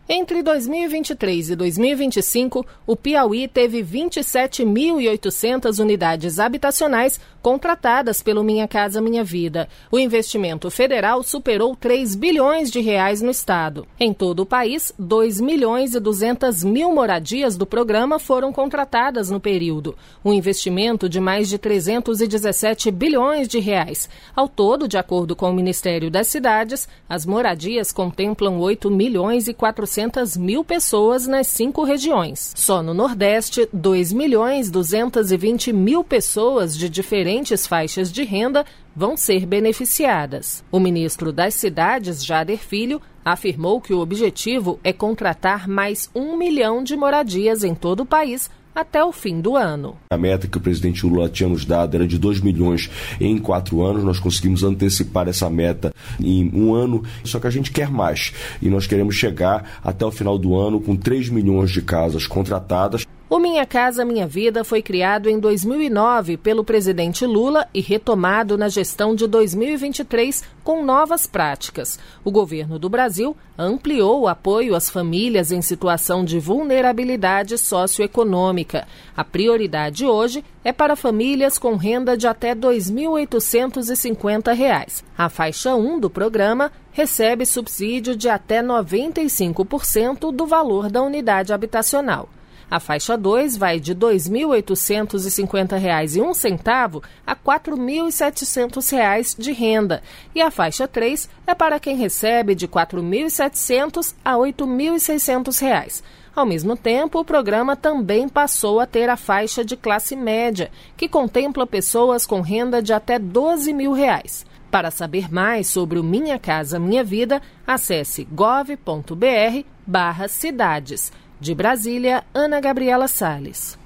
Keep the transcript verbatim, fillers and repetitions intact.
Entre dois mil e vinte e três e dois mil e vinte e cinco, o Piauí teve vinte e sete mil e oitocentas unidades habitacionais contratadas pelo Minha Casa Minha Vida. O investimento federal superou três bilhões de reais no estado. Em todo o país, dois milhões e duzentas mil moradias do programa foram contratadas no período. Um investimento de mais de trezentos e dezessete bilhões de reais. Ao todo, de acordo com o Ministério das Cidades, as moradias contemplam oito milhões e quatrocentas mil pessoas nas cinco regiões. Só no Nordeste, dois milhões duzentas e vinte mil pessoas de diferentes faixas de renda vão ser beneficiadas. O ministro das Cidades, Jader Filho, afirmou que o objetivo é contratar mais um milhão de moradias em todo o país até o fim do ano. A meta que o presidente Lula tinha nos dado era de dois milhões em quatro anos. Nós conseguimos antecipar essa meta em um ano, só que a gente quer mais. E nós queremos chegar até o final do ano com três milhões de casas contratadas. O Minha Casa Minha Vida foi criado em dois mil e nove pelo presidente Lula e retomado na gestão de dois mil e vinte e três com novas práticas. O governo do Brasil ampliou o apoio às famílias em situação de vulnerabilidade socioeconômica. A prioridade hoje é para famílias com renda de até dois mil oitocentos e cinquenta reais. A faixa um do programa recebe subsídio de até noventa e cinco por cento do valor da unidade habitacional. A faixa dois vai de dois mil oitocentos e cinquenta reais e um centavo a quatro mil e setecentos reais de renda. E a faixa três é para quem recebe de quatro mil e setecentos a oito mil e seiscentos reais. Ao mesmo tempo, o programa também passou a ter a faixa de classe média, que contempla pessoas com renda de até doze mil reais. Para saber mais sobre o Minha Casa Minha Vida, acesse gov ponto br barra cidades. De Brasília, Ana Gabriela Salles.